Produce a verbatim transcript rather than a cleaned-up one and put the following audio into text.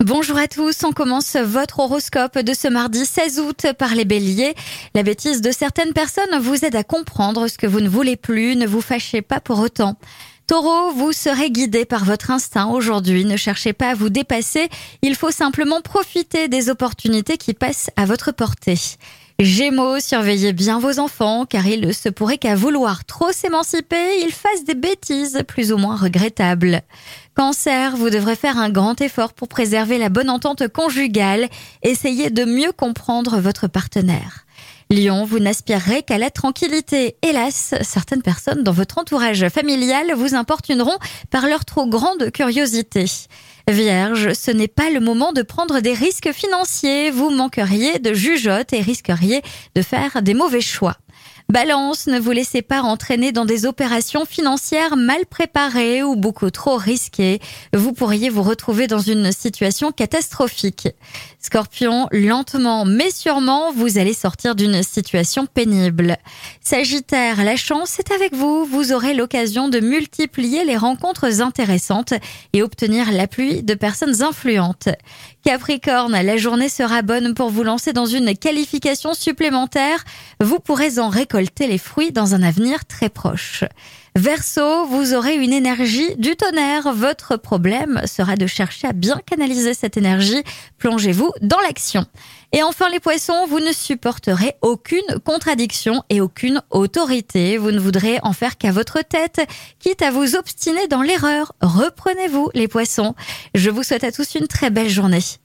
Bonjour à tous, on commence votre horoscope de ce mardi seize août par les béliers. La bêtise de certaines personnes vous aide à comprendre ce que vous ne voulez plus, ne vous fâchez pas pour autant. Taureau, vous serez guidé par votre instinct aujourd'hui, ne cherchez pas à vous dépasser, il faut simplement profiter des opportunités qui passent à votre portée. Gémeaux, surveillez bien vos enfants car il se pourrait qu'à vouloir trop s'émanciper, ils fassent des bêtises plus ou moins regrettables. Cancer, vous devrez faire un grand effort pour préserver la bonne entente conjugale, essayez de mieux comprendre votre partenaire. Lion, vous n'aspirerez qu'à la tranquillité. Hélas, certaines personnes dans votre entourage familial vous importuneront par leur trop grande curiosité. Vierge, ce n'est pas le moment de prendre des risques financiers. Vous manqueriez de jugeote et risqueriez de faire des mauvais choix. Balance, ne vous laissez pas entraîner dans des opérations financières mal préparées ou beaucoup trop risquées. Vous pourriez vous retrouver dans une situation catastrophique. Scorpion, lentement mais sûrement, vous allez sortir d'une situation pénible. Sagittaire, la chance est avec vous. Vous aurez l'occasion de multiplier les rencontres intéressantes et obtenir l'appui de personnes influentes. Capricorne, la journée sera bonne pour vous lancer dans une qualification supplémentaire. Vous pourrez en récolter les fruits dans un avenir très proche. Verseau, vous aurez une énergie du tonnerre. Votre problème sera de chercher à bien canaliser cette énergie. Plongez-vous dans l'action. Et enfin les poissons, vous ne supporterez aucune contradiction et aucune autorité. Vous ne voudrez en faire qu'à votre tête, quitte à vous obstiner dans l'erreur. Reprenez-vous les poissons. Je vous souhaite à tous une très belle journée.